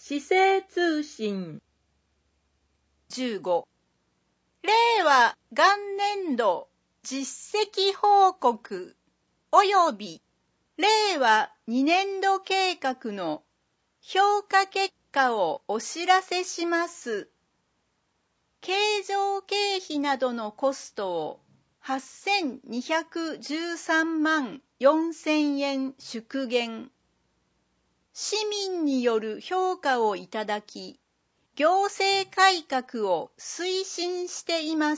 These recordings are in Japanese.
市政通信 15令和元年度実績報告及び令和2年度計画の評価結果をお知らせします。経常経費などのコストを8213万4000円縮減。市民による評価をいただき、行政改革を推進しています。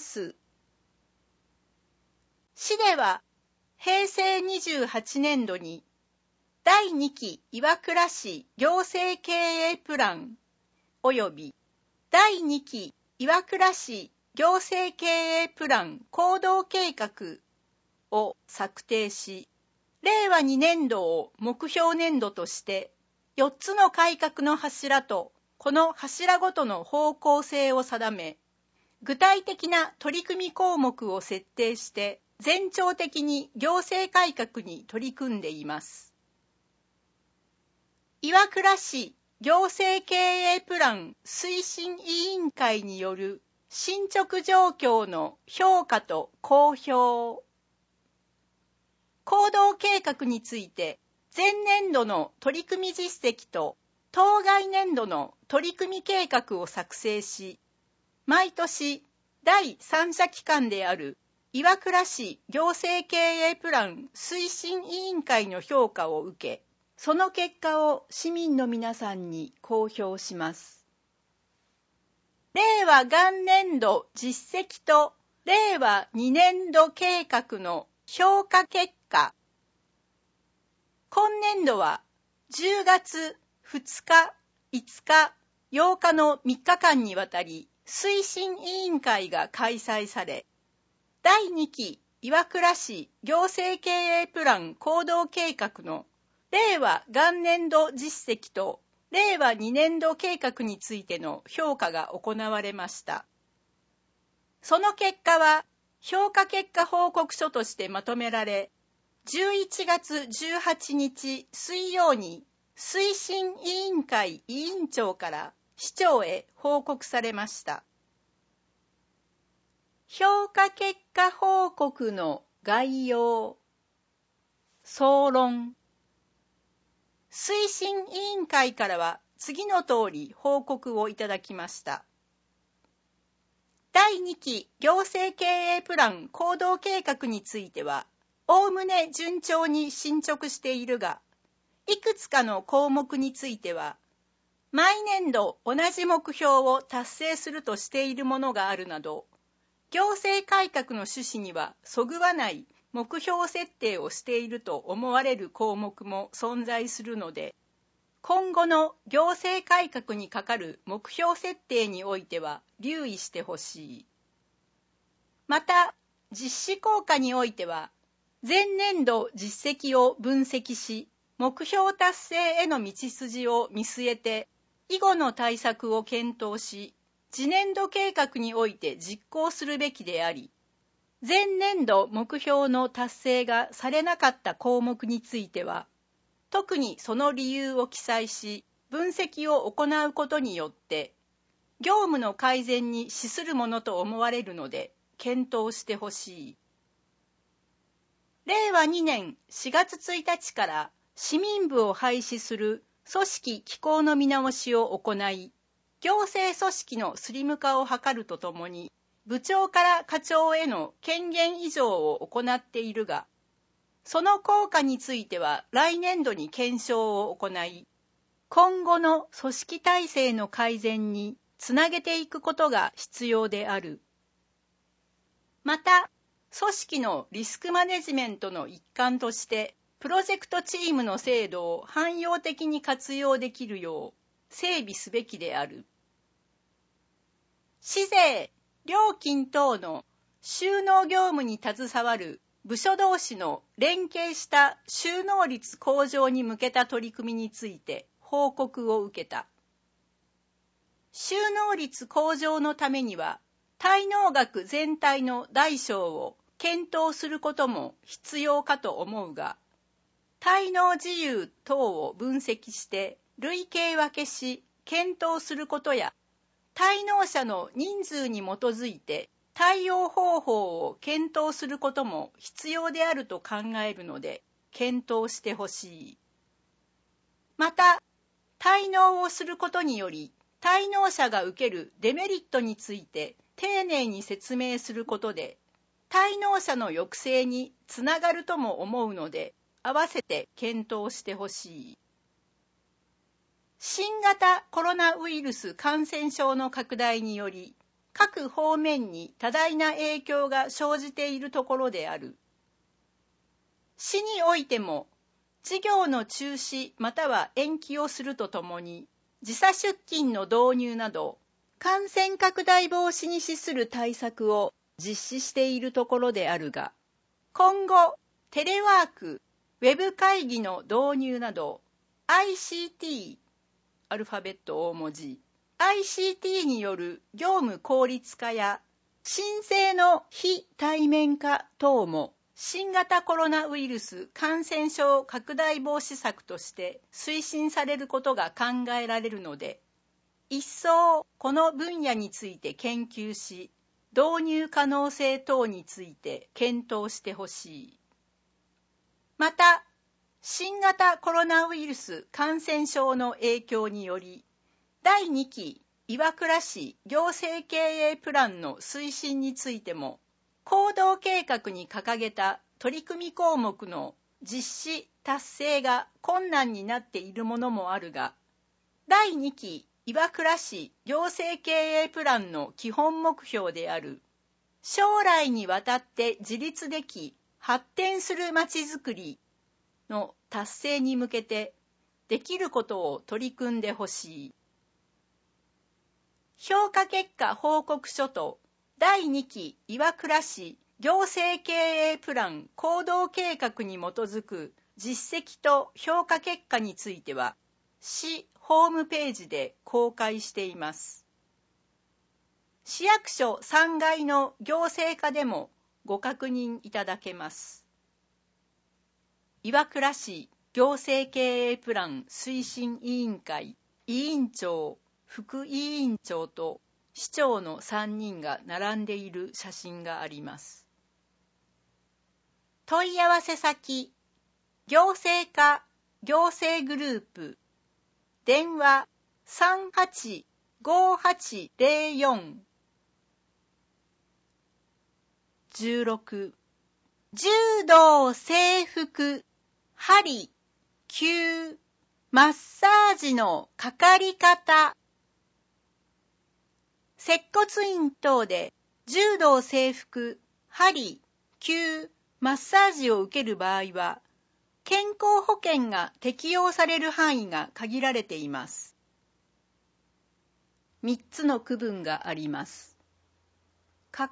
市では、平成28年度に、第2期岩倉市行政経営プラン及び第2期岩倉市行政経営プラン行動計画を策定し、令和2年度を目標年度として4つの改革の柱とこの柱ごとの方向性を定め、具体的な取り組み項目を設定して全庁的に行政改革に取り組んでいます。岩倉市行政経営プラン推進委員会による進捗状況の評価と公表。行動計画について前年度の取り組み実績と当該年度の取り組み計画を作成し、毎年第三者機関である岩倉市行政経営プラン推進委員会の評価を受け、その結果を市民の皆さんに公表します。令和元年度実績と令和2年度計画の評価結果。今年度は10月2日、5日、8日の3日間にわたり推進委員会が開催され、第2期岩倉市行政経営プラン行動計画の令和元年度実績と令和2年度計画についての評価が行われました。その結果は評価結果報告書としてまとめられ、11月18日水曜に推進委員会委員長から市長へ報告されました。評価結果報告の概要。総論。推進委員会からは次の通り報告をいただきました。第2期行政経営プラン行動計画については、おおむね順調に進捗しているが、いくつかの項目については、毎年度同じ目標を達成するとしているものがあるなど、行政改革の趣旨にはそぐわない目標設定をしていると思われる項目も存在するので、今後の行政改革にかかる目標設定においては留意してほしい。また、実施効果においては、前年度実績を分析し、目標達成への道筋を見据えて、以後の対策を検討し、次年度計画において実行するべきであり、前年度目標の達成がされなかった項目については、特にその理由を記載し、分析を行うことによって、業務の改善に資するものと思われるので、検討してほしい。令和2年4月1日から市民部を廃止する組織機構の見直しを行い、行政組織のスリム化を図るとともに、部長から課長への権限移譲を行っているが、その効果については来年度に検証を行い、今後の組織体制の改善につなげていくことが必要である。また、組織のリスクマネジメントの一環として、プロジェクトチームの制度を汎用的に活用できるよう整備すべきである。市税、料金等の収納業務に携わる部署同士の連携した収納率向上に向けた取り組みについて報告を受けた。収納率向上のためには、滞納額全体の大小を検討することも必要かと思うが、滞納事由等を分析して類型分けし、 検討することや、滞納者の人数に基づいて対応方法を検討することも必要であると考えるので、検討してほしい。また、滞納をすることにより、滞納者が受けるデメリットについて丁寧に説明することで、滞納者の抑制につながるとも思うので、合わせて検討してほしい。新型コロナウイルス感染症の拡大により、各方面に多大な影響が生じているところである。市においても、事業の中止または延期をするとともに、時差出勤の導入など、感染拡大防止に資する対策を実施しているところであるが、今後、テレワーク、ウェブ会議の導入など、ICT、アルファベット大文字、ICT による業務効率化や、申請の非対面化等も、新型コロナウイルス感染症拡大防止策として推進されることが考えられるので、一層この分野について研究し、導入可能性等について検討してほしい。また、新型コロナウイルス感染症の影響により、第2期岩倉市行政経営プランの推進についても、行動計画に掲げた取り組み項目の実施達成が困難になっているものもあるが、第2期岩倉市行政経営プランの基本目標である、将来にわたって自立でき発展するまちづくりの達成に向けてできることを取り組んでほしい。評価結果報告書と第2期岩倉市行政経営プラン行動計画に基づく実績と評価結果については、市ホームページで公開しています。市役所3階の行政課でもご確認いただけます。岩倉市行政経営プラン推進委員会委員長、副委員長と市長の3人が並んでいる写真があります。問い合わせ先、行政課行政グループ、電話385804。16、柔道整復、針、灸、マッサージのかかり方。接骨院等で柔道整復、針、灸、マッサージを受ける場合は、健康保険が適用される範囲が限られています。3つの区分があります。1、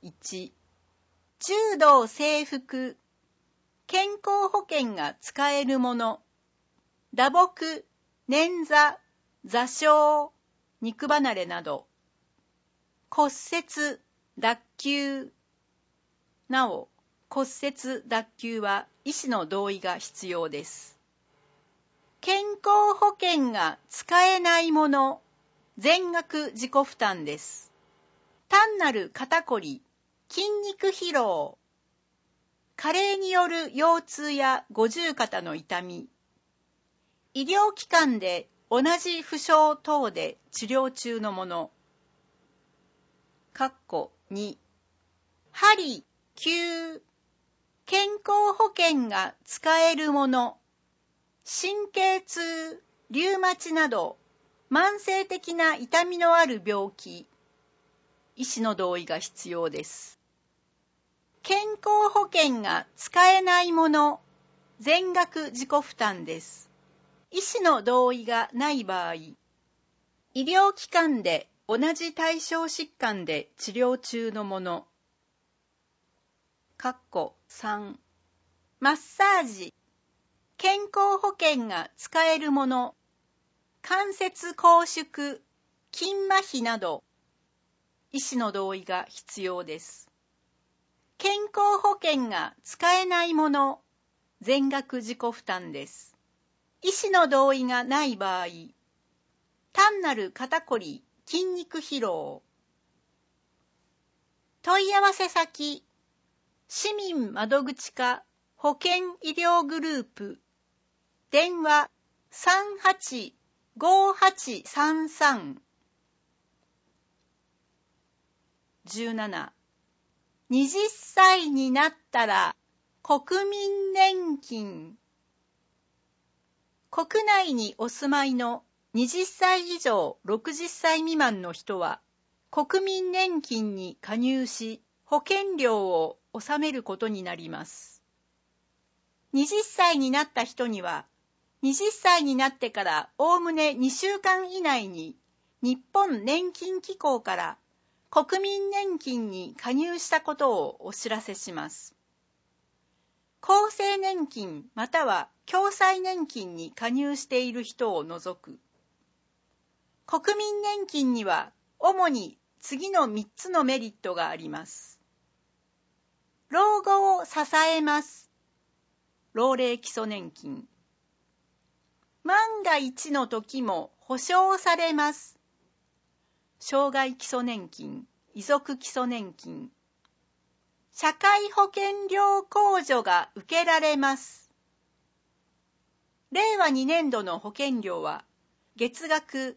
柔道整復、健康保険が使えるもの、打撲、捻挫、挫傷、肉離れなど、骨折、脱臼。なお、骨折、脱臼は医師の同意が必要です。健康保険が使えないもの、全額自己負担です。単なる肩こり、筋肉疲労、加齢による腰痛や五十肩の痛み、医療機関で同じ負傷等で治療中のもの、2、針、灸、健康保険が使えるもの、神経痛、リウマチなど慢性的な痛みのある病気、医師の同意が必要です。健康保険が使えないもの、全額自己負担です。医師の同意がない場合、医療機関で同じ対象疾患で治療中のもの、3、マッサージ、健康保険が使えるもの、関節拘縮、筋麻痺など、医師の同意が必要です。健康保険が使えないもの、全額自己負担です。医師の同意がない場合、医単なる肩こり、筋肉疲労。問い合わせ先、市民窓口課保健医療グループ、電話385833。17、20歳になったら国民年金。国内にお住まいの20歳以上60歳未満の人は国民年金に加入し保険料を納めることになります。20歳になった人には20歳になってからおおむね2週間以内に日本年金機構から国民年金に加入したことをお知らせします。厚生年金または共済年金に加入している人を除く。国民年金には主に次の3つのメリットがあります。老後を支えます。老齢基礎年金。万が一の時も保障されます。障害基礎年金、遺族基礎年金。社会保険料控除が受けられます。令和2年度の保険料は月額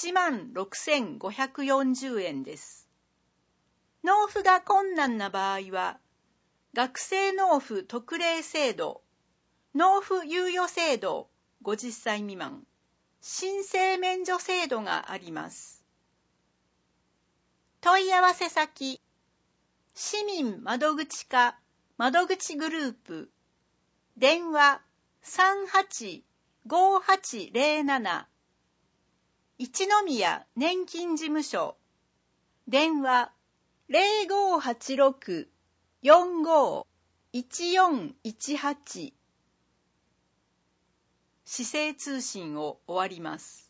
16,540円です。納付が困難な場合は、学生納付特例制度、納付猶予制度50歳未満、申請免除制度があります。問い合わせ先、市民窓口課窓口グループ、電話385807、一宮年金事務所、電話0586-45-1418。市政通信を終わります。